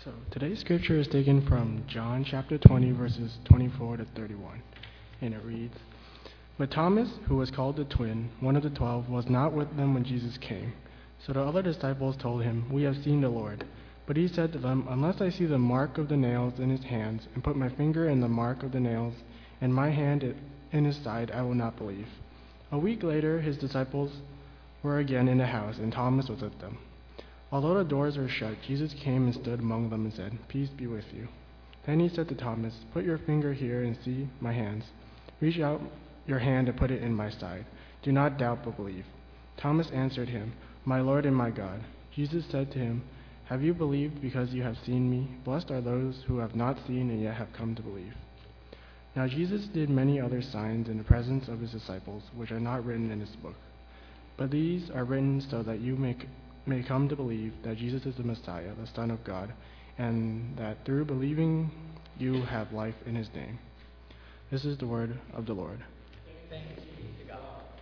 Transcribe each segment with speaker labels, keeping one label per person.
Speaker 1: So today's scripture is taken from John chapter 20, verses 24 to 31, and it reads, "But Thomas, who was called the twin, one of the 12, was not with them when Jesus came. So the other disciples told him, 'We have seen the Lord.' But he said to them, 'Unless I see the mark of the nails in his hands, and put my finger in the mark of the nails, and my hand in his side, I will not believe.' A week later, his disciples were again in the house, and Thomas was with them. Although the doors were shut, Jesus came and stood among them and said, 'Peace be with you.' Then he said to Thomas, 'Put your finger here and see my hands. Reach out your hand and put it in my side. Do not doubt but believe.' Thomas answered him, 'My Lord and my God.' Jesus said to him, 'Have you believed because you have seen me? Blessed are those who have not seen and yet have come to believe.' Now Jesus did many other signs in the presence of his disciples, which are not written in this book. But these are written so that you may come to believe that Jesus is the Messiah, the Son of God, and that through believing you have life in his name." This is the word of the Lord.
Speaker 2: Thanks be to God.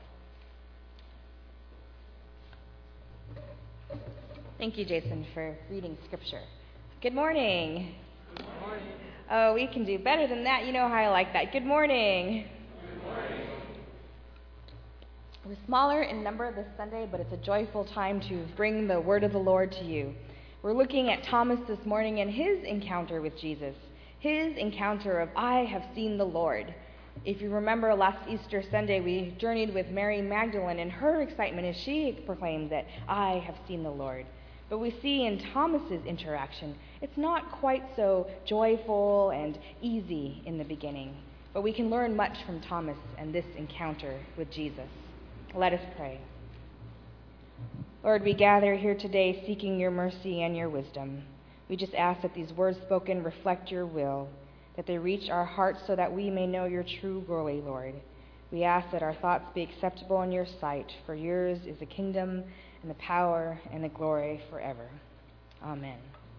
Speaker 3: Thank you, Jason, for reading scripture. Good morning.
Speaker 2: Good morning.
Speaker 3: Oh, we can do better than that. You know how I like that. Good morning.
Speaker 2: Good morning.
Speaker 3: We're smaller in number this Sunday, but it's a joyful time to bring the word of the Lord to you. We're looking at Thomas this morning and his encounter with Jesus, his encounter of, "I have seen the Lord." If you remember last Easter Sunday, we journeyed with Mary Magdalene and her excitement as she proclaimed that, "I have seen the Lord." But we see in Thomas's interaction, it's not quite so joyful and easy in the beginning, but we can learn much from Thomas and this encounter with Jesus. Let us pray. Lord, we gather here today seeking your mercy and your wisdom. We just ask that these words spoken reflect your will, that they reach our hearts so that we may know your true glory, Lord. We ask that our thoughts be acceptable in your sight, for yours is the kingdom and the power and the glory forever. Amen.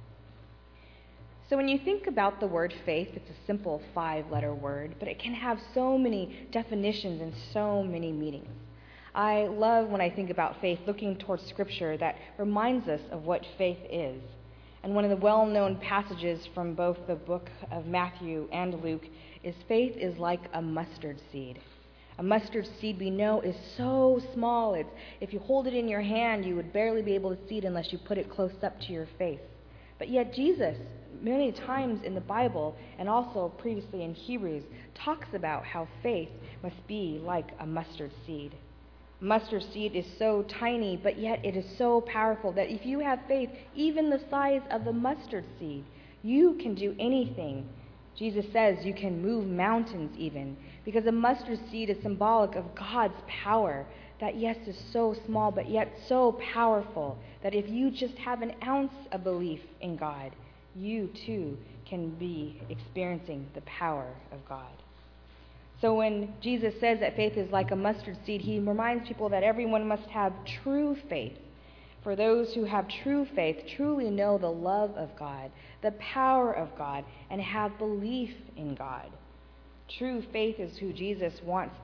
Speaker 3: So when you think about the word faith, it's a simple 5-letter word, but it can have so many definitions and so many meanings. I love when I think about faith looking towards Scripture that reminds us of what faith is. And one of the well-known passages from both the book of Matthew and Luke is faith is like a mustard seed. A mustard seed we know is so small, if you hold it in your hand, you would barely be able to see it unless you put it close up to your face. But yet Jesus, many times in the Bible and also previously in Hebrews, talks about how faith must be like a mustard seed. Mustard seed is so tiny, but yet it is so powerful that if you have faith, even the size of the mustard seed, you can do anything. Jesus says you can move mountains even, because a mustard seed is symbolic of God's power that, yes, is so small, but yet so powerful that if you just have an ounce of belief in God, you too can be experiencing the power of God. So when Jesus says that faith is like a mustard seed, he reminds people that everyone must have true faith. For those who have true faith truly know the love of God, the power of God, and have belief in God. True faith is what Jesus wants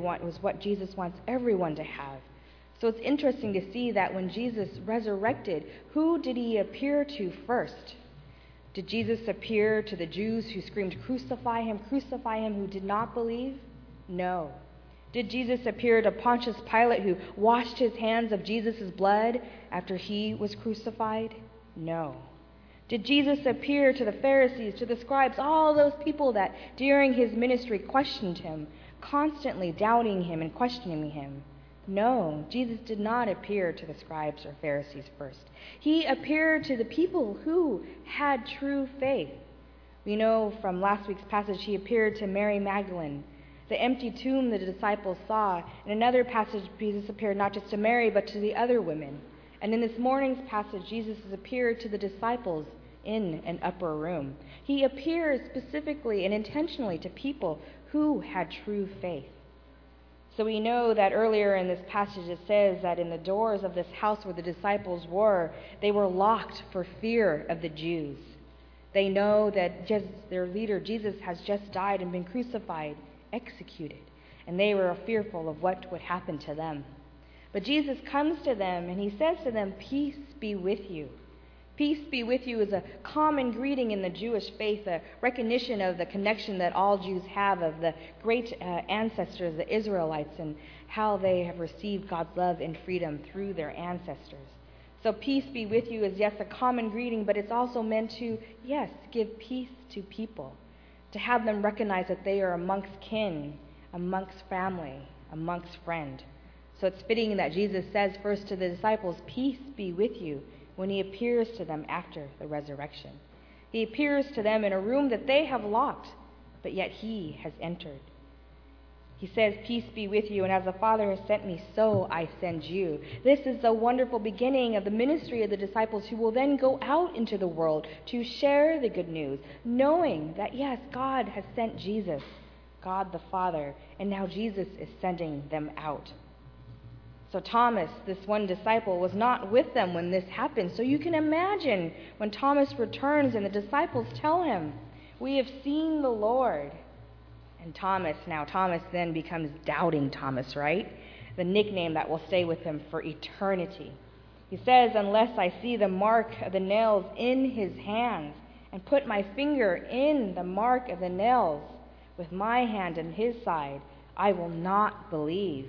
Speaker 3: everyone to have. So it's interesting to see that when Jesus resurrected, who did he appear to first? Did Jesus appear to the Jews who screamed, crucify him, who did not believe? No. Did Jesus appear to Pontius Pilate, who washed his hands of Jesus' blood after he was crucified? No. Did Jesus appear to the Pharisees, to the scribes, all those people that during his ministry questioned him, constantly doubting him and questioning him? No, Jesus did not appear to the scribes or Pharisees first. He appeared to the people who had true faith. We know from last week's passage he appeared to Mary Magdalene. The empty tomb the disciples saw. In another passage, Jesus appeared not just to Mary, but to the other women. And in this morning's passage, Jesus has appeared to the disciples in an upper room. He appears specifically and intentionally to people who had true faith. So we know that earlier in this passage it says that in the doors of this house where the disciples were, they were locked for fear of the Jews. They know that their leader, Jesus, has just died and been crucified, executed, and they were fearful of what would happen to them. But Jesus comes to them and he says to them, "Peace be with you." Peace be with you is a common greeting in the Jewish faith, a recognition of the connection that all Jews have of the great ancestors, the Israelites, and how they have received God's love and freedom through their ancestors. So peace be with you is, yes, a common greeting, but it's also meant to, yes, give peace to people, to have them recognize that they are amongst kin, amongst family, amongst friend. So it's fitting that Jesus says first to the disciples, peace be with you, when he appears to them after the resurrection. He appears to them in a room that they have locked, but yet he has entered. He says, peace be with you, and as the Father has sent me, so I send you. This is the wonderful beginning of the ministry of the disciples who will then go out into the world to share the good news, knowing that, yes, God has sent Jesus, God the Father, and now Jesus is sending them out. So Thomas, this one disciple, was not with them when this happened. So you can imagine when Thomas returns and the disciples tell him, we have seen the Lord. And Thomas then becomes Doubting Thomas, right? The nickname that will stay with him for eternity. He says, unless I see the mark of the nails in his hands and put my finger in the mark of the nails with my hand in his side, I will not believe.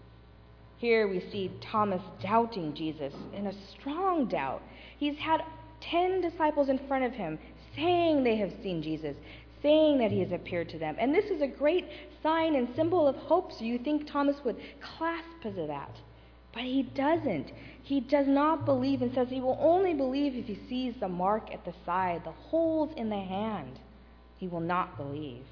Speaker 3: Here we see Thomas doubting Jesus in a strong doubt. He's had 10 disciples in front of him saying they have seen Jesus, saying that he has appeared to them. And this is a great sign and symbol of hope, so you think Thomas would clasp to that. But he doesn't. He does not believe and says he will only believe if he sees the mark at the side, the holes in the hand. He will not believe.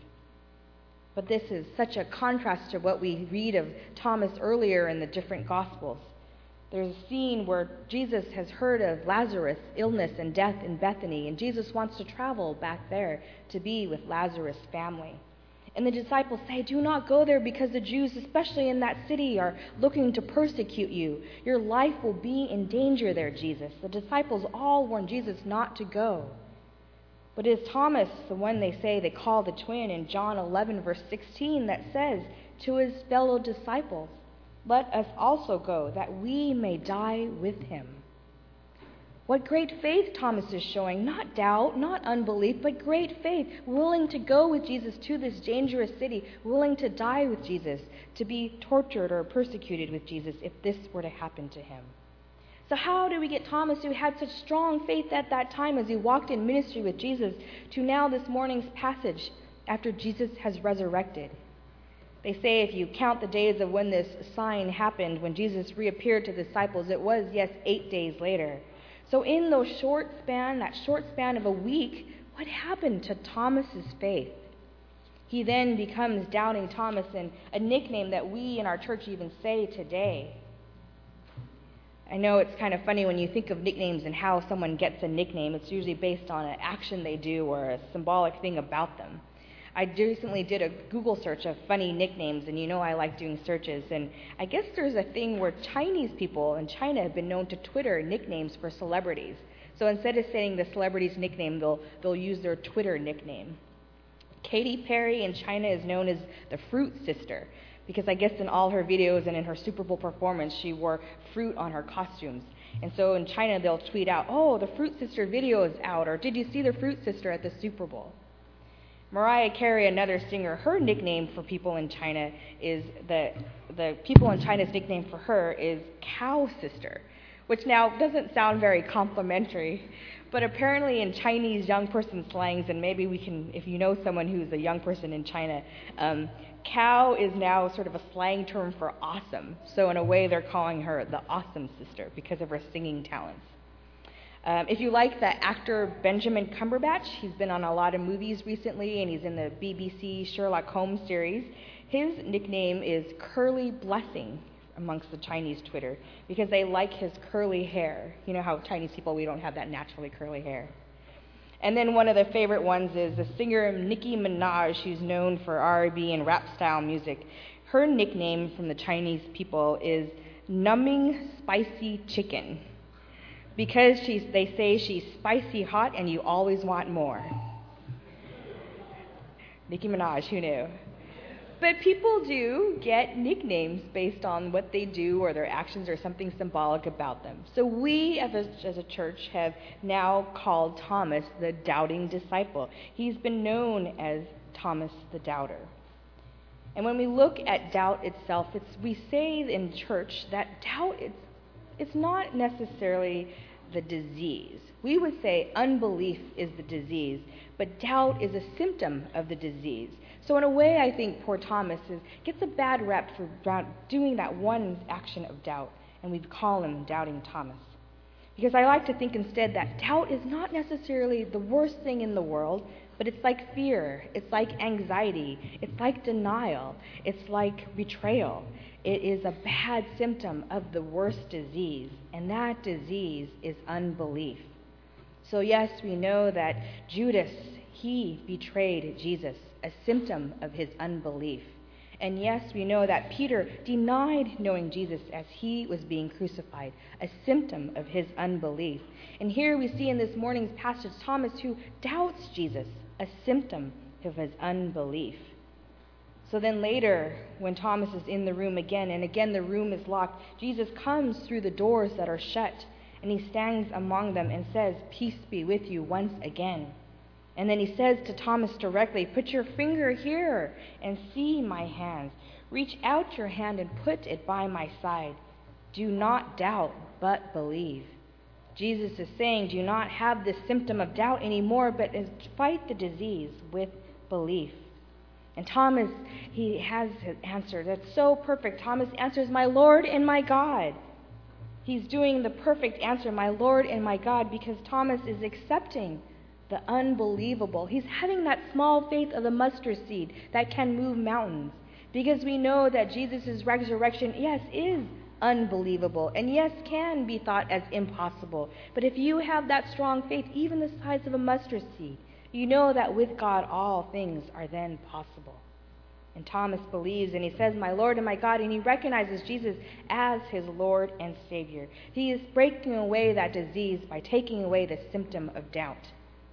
Speaker 3: But this is such a contrast to what we read of Thomas earlier in the different Gospels. There's a scene where Jesus has heard of Lazarus' illness and death in Bethany, and Jesus wants to travel back there to be with Lazarus' family. And the disciples say, do not go there because the Jews, especially in that city, are looking to persecute you. Your life will be in danger there, Jesus. The disciples all warn Jesus not to go. But it is Thomas, the one they say they call the twin, in John 11, verse 16, that says to his fellow disciples, let us also go, that we may die with him. What great faith Thomas is showing, not doubt, not unbelief, but great faith, willing to go with Jesus to this dangerous city, willing to die with Jesus, to be tortured or persecuted with Jesus if this were to happen to him. So how do we get Thomas, who had such strong faith at that time as he walked in ministry with Jesus, to now this morning's passage after Jesus has resurrected? They say if you count the days of when this sign happened, when Jesus reappeared to the disciples, it was, yes, 8 days later. So in that short span of a week, what happened to Thomas's faith? He then becomes Doubting Thomas, and a nickname that we in our church even say today. I know it's kind of funny when you think of nicknames and how someone gets a nickname. It's usually based on an action they do or a symbolic thing about them. I recently did a Google search of funny nicknames, and you know I like doing searches. And I guess there's a thing where Chinese people in China have been known to Twitter nicknames for celebrities. So instead of saying the celebrity's nickname, they'll use their Twitter nickname. Katy Perry in China is known as the Fruit Sister, because I guess in all her videos and in her Super Bowl performance, she wore fruit on her costumes. And so in China, they'll tweet out, oh, the Fruit Sister video is out, or did you see the Fruit Sister at the Super Bowl? Mariah Carey, another singer, her nickname for people in China is, the people in China's nickname for her is Cow Sister, which now doesn't sound very complimentary, but apparently in Chinese young person slangs, and maybe we can, if you know someone who's a young person in China, cow is now sort of a slang term for awesome. So in a way, they're calling her the Awesome Sister because of her singing talents. If you like the actor Benjamin Cumberbatch, he's been on a lot of movies recently, and he's in the BBC Sherlock Holmes series. His nickname is Curly Blessing amongst the Chinese Twitter because they like his curly hair. You know how Chinese people, we don't have that naturally curly hair. And then one of the favorite ones is the singer Nicki Minaj, who's known for R&B and rap style music. Her nickname from the Chinese people is Numbing Spicy Chicken, because they say she's spicy hot and you always want more. Nicki Minaj, who knew? But people do get nicknames based on what they do or their actions or something symbolic about them. So we as a church have now called Thomas the doubting disciple. He's been known as Thomas the Doubter. And when we look at doubt itself, we say in church that doubt it's not necessarily the disease. We would say unbelief is the disease, but doubt is a symptom of the disease. So in a way, I think poor Thomas gets a bad rep for doing that one action of doubt, and we call him Doubting Thomas. Because I like to think instead that doubt is not necessarily the worst thing in the world, but it's like fear, it's like anxiety, it's like denial, it's like betrayal. It is a bad symptom of the worst disease, and that disease is unbelief. So yes, we know that Judas, he betrayed Jesus, a symptom of his unbelief. And yes, we know that Peter denied knowing Jesus as he was being crucified, a symptom of his unbelief. And here we see in this morning's passage Thomas who doubts Jesus, a symptom of his unbelief. So then later, when Thomas is in the room again, and again the room is locked, Jesus comes through the doors that are shut, and he stands among them and says, "Peace be with you," once again. And then he says to Thomas directly, "Put your finger here and see my hands. Reach out your hand and put it by my side. Do not doubt, but believe." Jesus is saying, do not have this symptom of doubt anymore, but fight the disease with belief. And Thomas, he has his answer. That's so perfect. Thomas answers, "My Lord and my God." He's doing the perfect answer, "My Lord and my God," because Thomas is accepting the unbelievable. He's having that small faith of the mustard seed that can move mountains. Because we know that Jesus' resurrection, yes, is unbelievable, and yes, can be thought as impossible. But if you have that strong faith, even the size of a mustard seed, you know that with God all things are then possible. And Thomas believes, and he says, "My Lord and my God," and he recognizes Jesus as his Lord and Savior. He is breaking away that disease by taking away the symptom of doubt.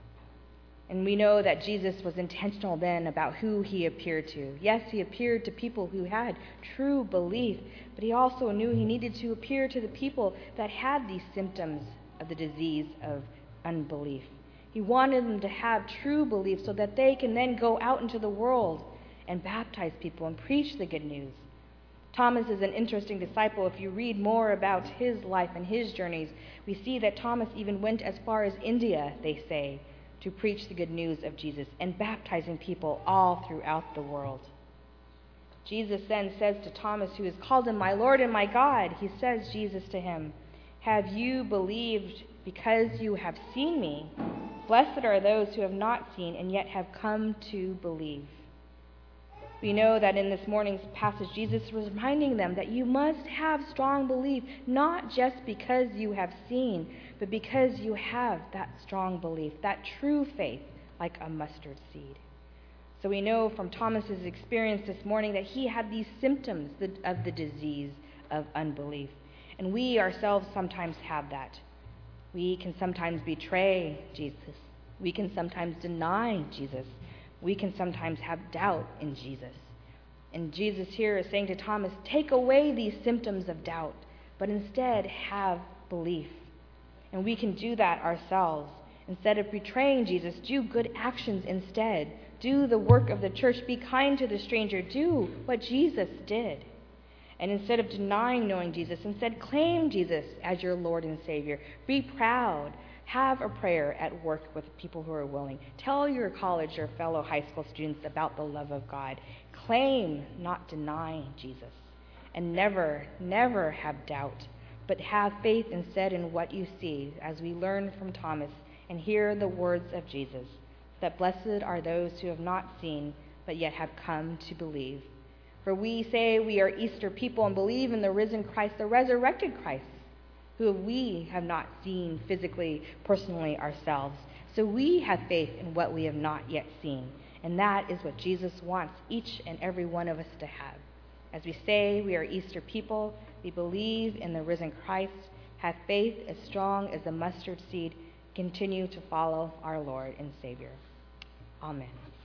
Speaker 3: And we know that Jesus was intentional then about who he appeared to. Yes, he appeared to people who had true belief, but he also knew he needed to appear to the people that had these symptoms of the disease of unbelief. He wanted them to have true belief so that they can then go out into the world and baptize people and preach the good news. Thomas is an interesting disciple. If you read more about his life and his journeys, we see that Thomas even went as far as India, they say, to preach the good news of Jesus and baptizing people all throughout the world. Jesus then says to Thomas, who has called him, "My Lord and my God," he says, Jesus to him, "Have you believed because you have seen me? Blessed are those who have not seen and yet have come to believe." We know that in this morning's passage, Jesus was reminding them that you must have strong belief, not just because you have seen, but because you have that strong belief, that true faith, like a mustard seed. So we know from Thomas's experience this morning that he had these symptoms of the disease of unbelief. And we ourselves sometimes have that. We can sometimes betray Jesus. We can sometimes deny Jesus. We can sometimes have doubt in Jesus. And Jesus here is saying to Thomas, take away these symptoms of doubt, but instead have belief. And we can do that ourselves. Instead of betraying Jesus, do good actions instead. Do the work of the church. Be kind to the stranger. Do what Jesus did. And instead of denying knowing Jesus, instead claim Jesus as your Lord and Savior. Be proud. Have a prayer at work with people who are willing. Tell your college or fellow high school students about the love of God. Claim, not deny Jesus. And never, never have doubt, but have faith instead in what you see, as we learn from Thomas and hear the words of Jesus, that blessed are those who have not seen, but yet have come to believe. For we say we are Easter people and believe in the risen Christ, the resurrected Christ, who we have not seen physically, personally ourselves. So we have faith in what we have not yet seen. And that is what Jesus wants each and every one of us to have. As we say we are Easter people, we believe in the risen Christ, have faith as strong as the mustard seed, continue to follow our Lord and Savior. Amen.